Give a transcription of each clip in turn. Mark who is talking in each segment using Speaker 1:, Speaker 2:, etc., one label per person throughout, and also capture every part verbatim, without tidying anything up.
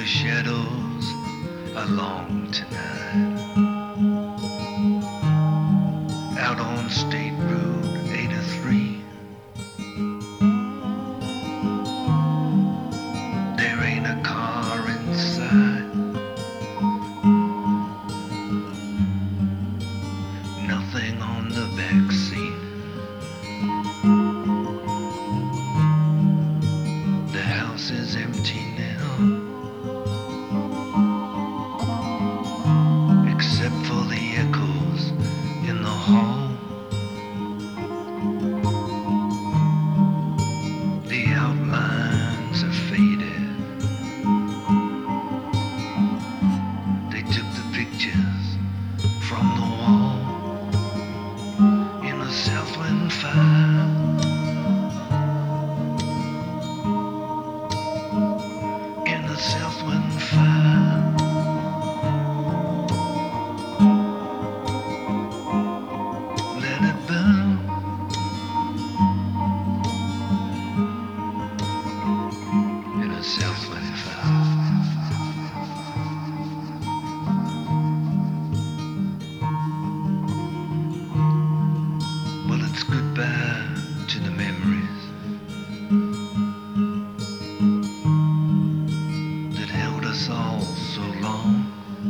Speaker 1: shadows are long tonight. Out on State Road eighty-three, there ain't a car inside. Nothing on the back seat. The house is empty now, except for the echoes in the hall. The outlines are faded. They took the pictures from the wall in a Southwind file. In a Southwind file. Let it burn. In a Southwind file. Well, it's goodbye to the memories that held us all so long.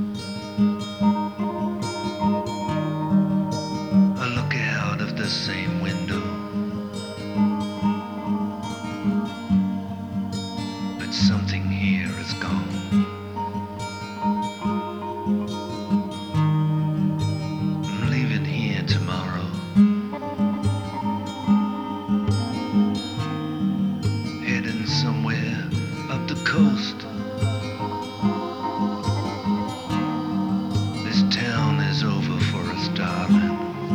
Speaker 1: I look out of the same window, but something here is gone. I'm leaving here tomorrow, heading somewhere up the coast. This town is over for us, darling.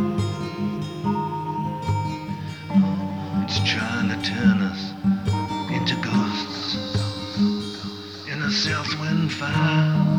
Speaker 1: It's trying to turn us into ghosts in a Southwind fire.